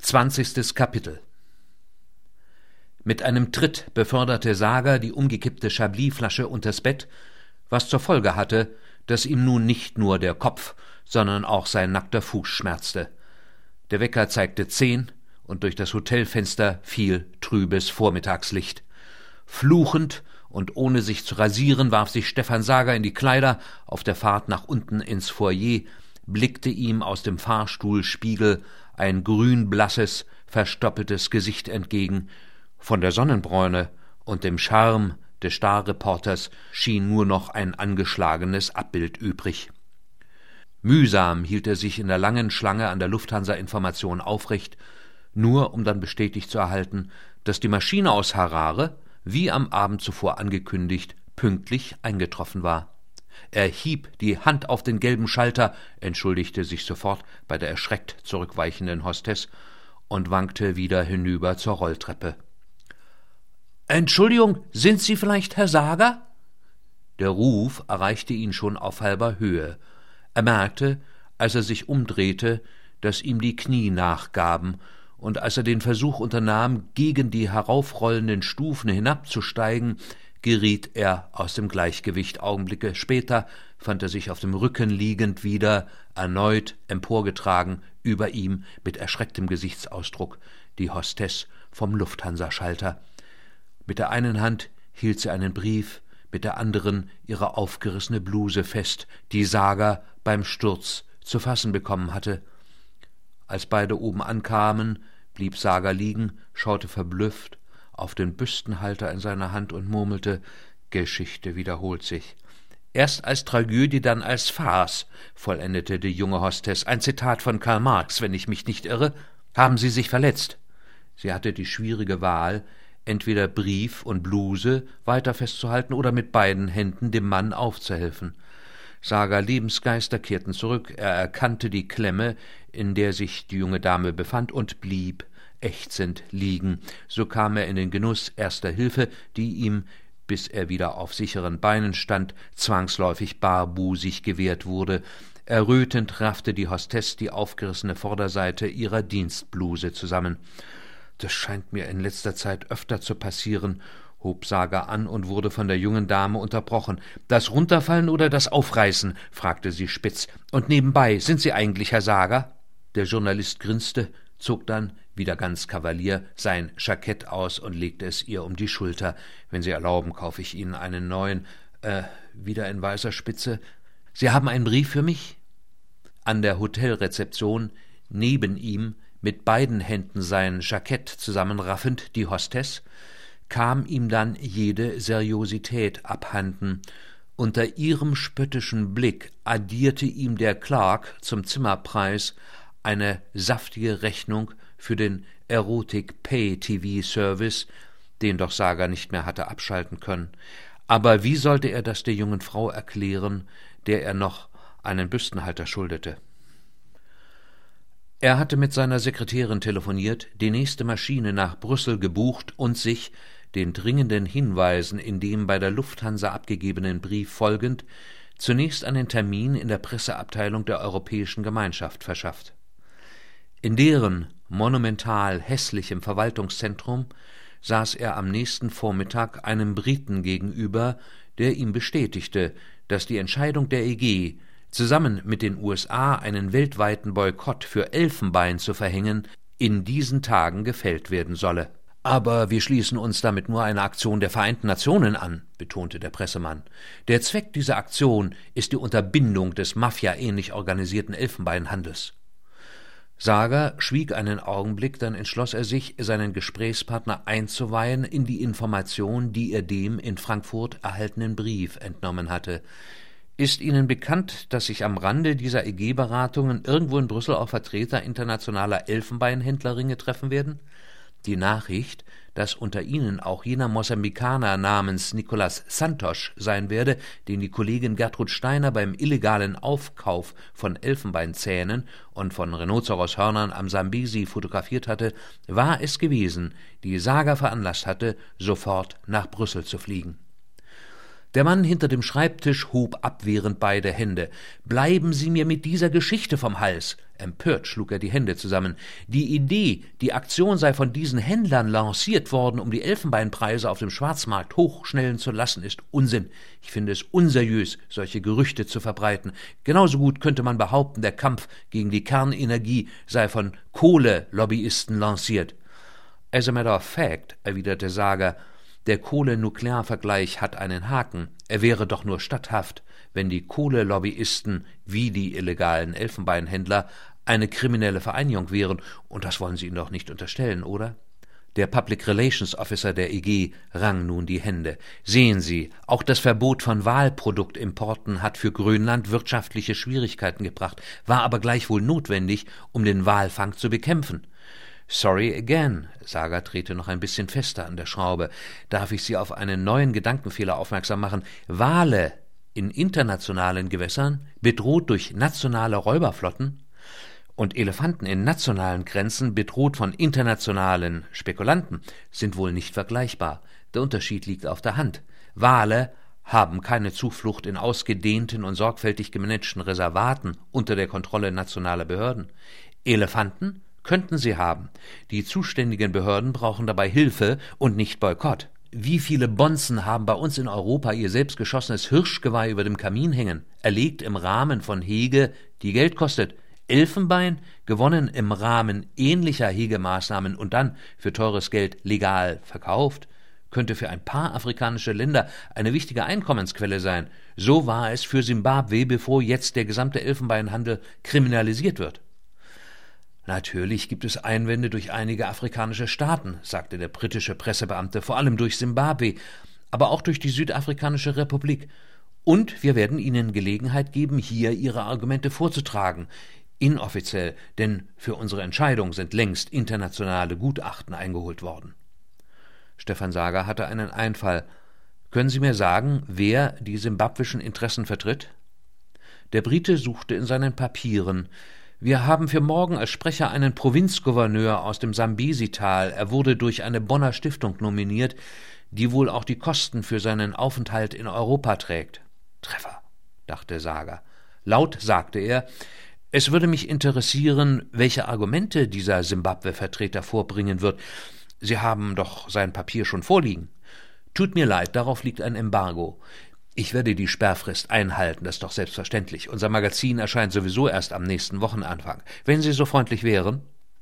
20. Kapitel. Mit einem Tritt beförderte Sager die umgekippte Chablis-Flasche unters Bett, was zur Folge hatte, dass ihm nun nicht nur der Kopf, sondern auch sein nackter Fuß schmerzte. Der Wecker zeigte 10 und durch das Hotelfenster fiel trübes Vormittagslicht. Fluchend und ohne sich zu rasieren warf sich Stefan Sager in die Kleider. Auf der Fahrt nach unten ins Foyer blickte ihm aus dem Fahrstuhlspiegel ein grünblasses, verstoppeltes Gesicht entgegen. Von der Sonnenbräune und dem Charme des Starreporters schien nur noch ein angeschlagenes Abbild übrig. Mühsam hielt er sich in der langen Schlange an der Lufthansa-Information aufrecht, nur um dann bestätigt zu erhalten, dass die Maschine aus Harare, wie am Abend zuvor angekündigt, pünktlich eingetroffen war. Er hieb die Hand auf den gelben Schalter, entschuldigte sich sofort bei der erschreckt zurückweichenden Hostess und wankte wieder hinüber zur Rolltreppe. »Entschuldigung, sind Sie vielleicht Herr Sager?« Der Ruf erreichte ihn schon auf halber Höhe. Er merkte, als er sich umdrehte, dass ihm die Knie nachgaben, und als er den Versuch unternahm, gegen die heraufrollenden Stufen hinabzusteigen, geriet er aus dem Gleichgewicht. Augenblicke später fand er sich auf dem Rücken liegend wieder, erneut emporgetragen, über ihm mit erschrecktem Gesichtsausdruck die Hostess vom Lufthansa-Schalter. Mit der einen Hand hielt sie einen Brief, mit der anderen ihre aufgerissene Bluse fest, die Sager beim Sturz zu fassen bekommen hatte. Als beide oben ankamen, blieb Sager liegen, schaute verblüfft auf den Büstenhalter in seiner Hand und murmelte, »Geschichte wiederholt sich.« »Erst als Tragödie, dann als Farce«, vollendete die junge Hostess. »Ein Zitat von Karl Marx, wenn ich mich nicht irre. Haben Sie sich verletzt?« Sie hatte die schwierige Wahl, entweder Brief und Bluse weiter festzuhalten oder mit beiden Händen dem Mann aufzuhelfen. Sager Lebensgeister kehrten zurück, er erkannte die Klemme, in der sich die junge Dame befand, und blieb ächzend liegen. So kam er in den Genuss erster Hilfe, die ihm, bis er wieder auf sicheren Beinen stand, zwangsläufig barbusig gewährt wurde. Errötend raffte die Hostess die aufgerissene Vorderseite ihrer Dienstbluse zusammen. »Das scheint mir in letzter Zeit öfter zu passieren«, hob Sager an und wurde von der jungen Dame unterbrochen. »Das Runterfallen oder das Aufreißen?« fragte sie spitz. »Und nebenbei, sind Sie eigentlich Herr Sager?« Der Journalist grinste, zog dann, wieder ganz Kavalier, sein Jackett aus und legte es ihr um die Schulter. »Wenn Sie erlauben, kaufe ich Ihnen einen neuen, wieder in weißer Spitze. Sie haben einen Brief für mich?« An der Hotelrezeption, neben ihm, mit beiden Händen sein Jackett zusammenraffend, die Hostess, kam ihm dann jede Seriosität abhanden. Unter ihrem spöttischen Blick addierte ihm der Clerk zum Zimmerpreis eine saftige Rechnung für den Erotik-Pay-TV-Service, den doch Sager nicht mehr hatte abschalten können. Aber wie sollte er das der jungen Frau erklären, der er noch einen Büstenhalter schuldete? Er hatte mit seiner Sekretärin telefoniert, die nächste Maschine nach Brüssel gebucht und sich, den dringenden Hinweisen in dem bei der Lufthansa abgegebenen Brief folgend, zunächst einen Termin in der Presseabteilung der Europäischen Gemeinschaft verschafft. In deren monumental hässlichem Verwaltungszentrum saß er am nächsten Vormittag einem Briten gegenüber, der ihm bestätigte, dass die Entscheidung der EG, zusammen mit den USA einen weltweiten Boykott für Elfenbein zu verhängen, in diesen Tagen gefällt werden solle. »Aber wir schließen uns damit nur einer Aktion der Vereinten Nationen an«, betonte der Pressemann. »Der Zweck dieser Aktion ist die Unterbindung des Mafia-ähnlich organisierten Elfenbeinhandels.« Sager schwieg einen Augenblick, dann entschloss er sich, seinen Gesprächspartner einzuweihen in die Information, die er dem in Frankfurt erhaltenen Brief entnommen hatte. »Ist Ihnen bekannt, dass sich am Rande dieser EG-Beratungen irgendwo in Brüssel auch Vertreter internationaler Elfenbeinhändlerringe treffen werden? Die Nachricht, dass unter ihnen auch jener Mosambikaner namens Nicolas Santos sein werde, den die Kollegin Gertrud Steiner beim illegalen Aufkauf von Elfenbeinzähnen und von Rhinozeroshörnern am Sambesi fotografiert hatte, war es gewesen, die Sager veranlasst hatte, sofort nach Brüssel zu fliegen. Der Mann hinter dem Schreibtisch hob abwehrend beide Hände. »Bleiben Sie mir mit dieser Geschichte vom Hals!« Empört schlug er die Hände zusammen. »Die Idee, die Aktion sei von diesen Händlern lanciert worden, um die Elfenbeinpreise auf dem Schwarzmarkt hochschnellen zu lassen, ist Unsinn. Ich finde es unseriös, solche Gerüchte zu verbreiten. Genauso gut könnte man behaupten, der Kampf gegen die Kernenergie sei von Kohlelobbyisten lanciert.« »As a matter of fact«, erwiderte Sager, »der Kohle-Nuklear-Vergleich hat einen Haken. Er wäre doch nur statthaft, wenn die Kohlelobbyisten wie die illegalen Elfenbeinhändler eine kriminelle Vereinigung wären, und das wollen Sie ihnen doch nicht unterstellen, oder?« Der Public Relations Officer der EG rang nun die Hände. »Sehen Sie, auch das Verbot von Walproduktimporten hat für Grönland wirtschaftliche Schwierigkeiten gebracht, war aber gleichwohl notwendig, um den Walfang zu bekämpfen.« »Sorry again«, Sager drehte noch ein bisschen fester an der Schraube. »Darf ich Sie auf einen neuen Gedankenfehler aufmerksam machen? Wale in internationalen Gewässern, bedroht durch nationale Räuberflotten, und Elefanten in nationalen Grenzen, bedroht von internationalen Spekulanten, sind wohl nicht vergleichbar. Der Unterschied liegt auf der Hand. Wale haben keine Zuflucht in ausgedehnten und sorgfältig gemanagten Reservaten unter der Kontrolle nationaler Behörden. Elefanten könnten sie haben. Die zuständigen Behörden brauchen dabei Hilfe und nicht Boykott. Wie viele Bonzen haben bei uns in Europa ihr selbstgeschossenes Hirschgeweih über dem Kamin hängen, erlegt im Rahmen von Hege, die Geld kostet. Elfenbein, gewonnen im Rahmen ähnlicher Hegemaßnahmen und dann für teures Geld legal verkauft, könnte für ein paar afrikanische Länder eine wichtige Einkommensquelle sein. So war es für Simbabwe, bevor jetzt der gesamte Elfenbeinhandel kriminalisiert wird. »Natürlich gibt es Einwände durch einige afrikanische Staaten«, sagte der britische Pressebeamte, »vor allem durch Simbabwe, aber auch durch die Südafrikanische Republik. Und wir werden Ihnen Gelegenheit geben, hier Ihre Argumente vorzutragen. Inoffiziell, denn für unsere Entscheidung sind längst internationale Gutachten eingeholt worden.« Stefan Sager hatte einen Einfall. »Können Sie mir sagen, wer die simbabwischen Interessen vertritt?« Der Brite suchte in seinen Papieren. »Wir haben für morgen als Sprecher einen Provinzgouverneur aus dem Sambesi-Tal. Er wurde durch eine Bonner Stiftung nominiert, die wohl auch die Kosten für seinen Aufenthalt in Europa trägt.« »Treffer«, dachte Sager. Laut sagte er, »Es würde mich interessieren, welche Argumente dieser Simbabwe-Vertreter vorbringen wird. Sie haben doch sein Papier schon vorliegen.« »Tut mir leid, darauf liegt ein Embargo. Ich werde die Sperrfrist einhalten, das ist doch selbstverständlich. Unser Magazin erscheint sowieso erst am nächsten Wochenanfang. Wenn Sie so freundlich wären.«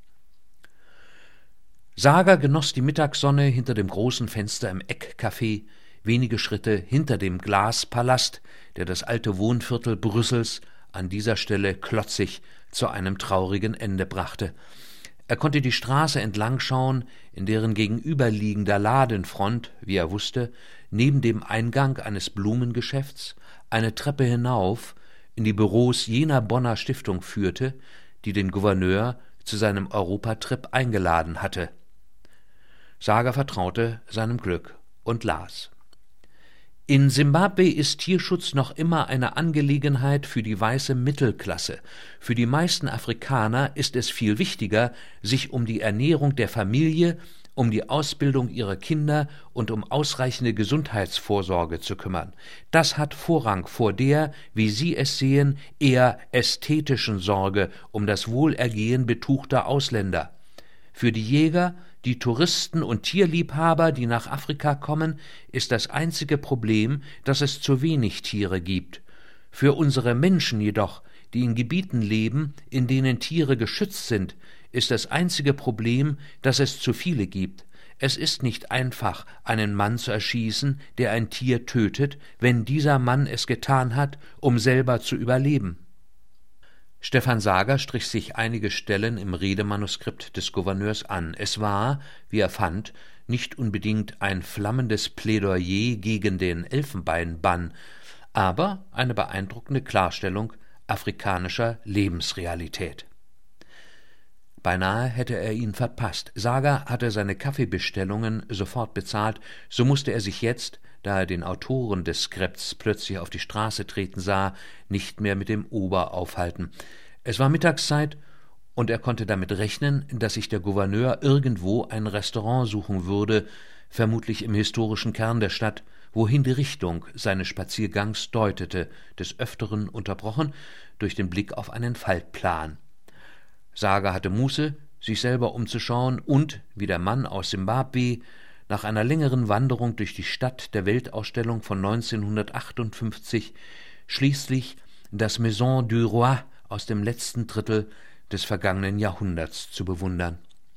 Sager genoss die Mittagssonne hinter dem großen Fenster im Eckcafé, wenige Schritte hinter dem Glaspalast, der das alte Wohnviertel Brüssels an dieser Stelle klotzig zu einem traurigen Ende brachte. Er konnte die Straße entlang schauen, in deren gegenüberliegender Ladenfront, wie er wusste, neben dem Eingang eines Blumengeschäfts eine Treppe hinauf in die Büros jener Bonner Stiftung führte, die den Gouverneur zu seinem Europatrip eingeladen hatte. Sager vertraute seinem Glück und las. »In Simbabwe ist Tierschutz noch immer eine Angelegenheit für die weiße Mittelklasse. Für die meisten Afrikaner ist es viel wichtiger, sich um die Ernährung der Familie, um die Ausbildung ihrer Kinder und um ausreichende Gesundheitsvorsorge zu kümmern. Das hat Vorrang vor der, wie Sie es sehen, eher ästhetischen Sorge um das Wohlergehen betuchter Ausländer. Für die Jäger, die Touristen und Tierliebhaber, die nach Afrika kommen, ist das einzige Problem, dass es zu wenig Tiere gibt. Für unsere Menschen jedoch, die in Gebieten leben, in denen Tiere geschützt sind, ist das einzige Problem, dass es zu viele gibt. Es ist nicht einfach, einen Mann zu erschießen, der ein Tier tötet, wenn dieser Mann es getan hat, um selber zu überleben.« Stefan Sager strich sich einige Stellen im Redemanuskript des Gouverneurs an. Es war, wie er fand, nicht unbedingt ein flammendes Plädoyer gegen den Elfenbeinbann, aber eine beeindruckende Klarstellung afrikanischer Lebensrealität. Beinahe hätte er ihn verpasst. Sager hatte seine Kaffeebestellungen sofort bezahlt, so musste er sich jetzt, da er den Autoren des Skripts plötzlich auf die Straße treten sah, nicht mehr mit dem Ober aufhalten. Es war Mittagszeit, und er konnte damit rechnen, dass sich der Gouverneur irgendwo ein Restaurant suchen würde, vermutlich im historischen Kern der Stadt, wohin die Richtung seines Spaziergangs deutete, des Öfteren unterbrochen durch den Blick auf einen Faltplan. Sager hatte Muße, sich selber umzuschauen und, wie der Mann aus Simbabwe, nach einer längeren Wanderung durch die Stadt der Weltausstellung von 1958 schließlich das Maison du Roi aus dem letzten Drittel des vergangenen Jahrhunderts zu bewundern.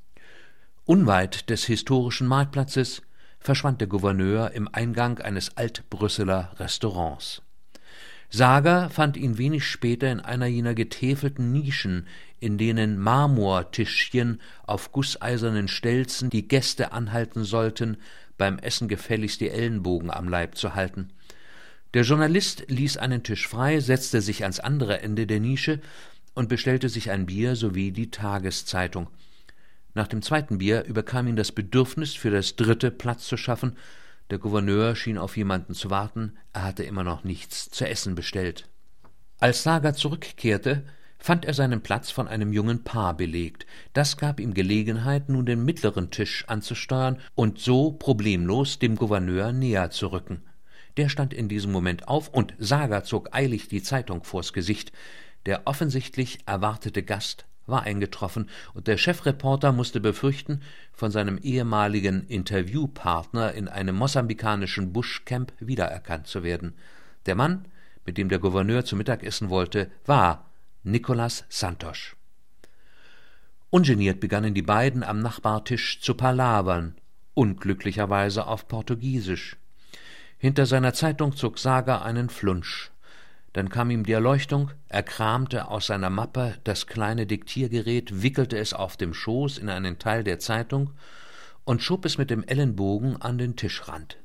Unweit des historischen Marktplatzes verschwand der Gouverneur im Eingang eines Altbrüsseler Restaurants. Sager fand ihn wenig später in einer jener getäfelten Nischen, in denen Marmortischchen auf gusseisernen Stelzen die Gäste anhalten sollten, beim Essen gefälligst die Ellenbogen am Leib zu halten. Der Journalist ließ einen Tisch frei, setzte sich ans andere Ende der Nische und bestellte sich ein Bier sowie die Tageszeitung. Nach dem zweiten Bier überkam ihn das Bedürfnis, für das dritte Platz zu schaffen. Der Gouverneur schien auf jemanden zu warten, er hatte immer noch nichts zu essen bestellt. Als Sager zurückkehrte, fand er seinen Platz von einem jungen Paar belegt. Das gab ihm Gelegenheit, nun den mittleren Tisch anzusteuern und so problemlos dem Gouverneur näher zu rücken. Der stand in diesem Moment auf, und Sager zog eilig die Zeitung vors Gesicht. Der offensichtlich erwartete Gast war eingetroffen, und der Chefreporter musste befürchten, von seinem ehemaligen Interviewpartner in einem mosambikanischen Buschcamp wiedererkannt zu werden. Der Mann, mit dem der Gouverneur zu Mittag essen wollte, war Nicolas Santos. Ungeniert begannen die beiden am Nachbartisch zu palavern, unglücklicherweise auf Portugiesisch. Hinter seiner Zeitung zog Sager einen Flunsch. Dann kam ihm die Erleuchtung, er kramte aus seiner Mappe das kleine Diktiergerät, wickelte es auf dem Schoß in einen Teil der Zeitung und schob es mit dem Ellenbogen an den Tischrand.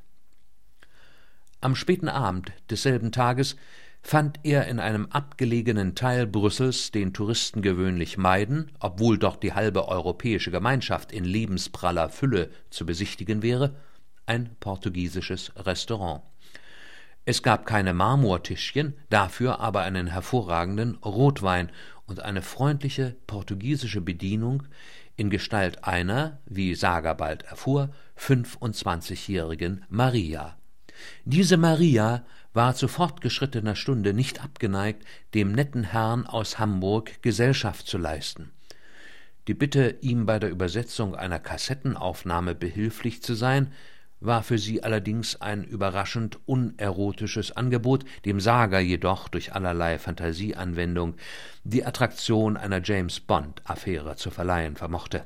Am späten Abend desselben Tages fand er in einem abgelegenen Teil Brüssels, den Touristen gewöhnlich meiden, obwohl dort die halbe europäische Gemeinschaft in lebenspraller Fülle zu besichtigen wäre, ein portugiesisches Restaurant. Es gab keine Marmortischchen, dafür aber einen hervorragenden Rotwein und eine freundliche portugiesische Bedienung in Gestalt einer, wie Sager bald erfuhr, 25-jährigen Maria. Diese Maria war zu fortgeschrittener Stunde nicht abgeneigt, dem netten Herrn aus Hamburg Gesellschaft zu leisten. Die Bitte, ihm bei der Übersetzung einer Kassettenaufnahme behilflich zu sein, war für sie allerdings ein überraschend unerotisches Angebot, dem Sager jedoch durch allerlei Fantasieanwendung die Attraktion einer James-Bond-Affäre zu verleihen vermochte.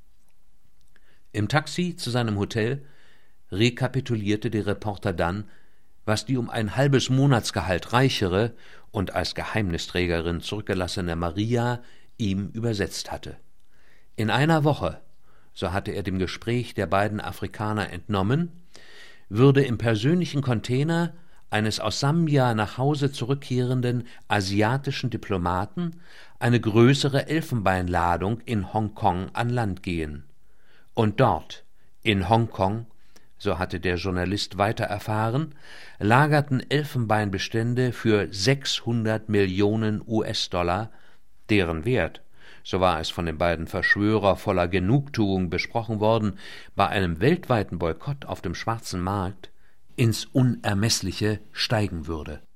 Im Taxi zu seinem Hotel rekapitulierte der Reporter dann, was die um ein halbes Monatsgehalt reichere und als Geheimnisträgerin zurückgelassene Maria ihm übersetzt hatte. In einer Woche, so hatte er dem Gespräch der beiden Afrikaner entnommen, würde im persönlichen Container eines aus Sambia nach Hause zurückkehrenden asiatischen Diplomaten eine größere Elfenbeinladung in Hongkong an Land gehen. Und dort, in Hongkong, so hatte der Journalist weiter erfahren, lagerten Elfenbeinbestände für 600 Millionen US-Dollar, deren Wert, so war es von den beiden Verschwörer voller Genugtuung besprochen worden, bei einem weltweiten Boykott auf dem schwarzen Markt ins Unermessliche steigen würde.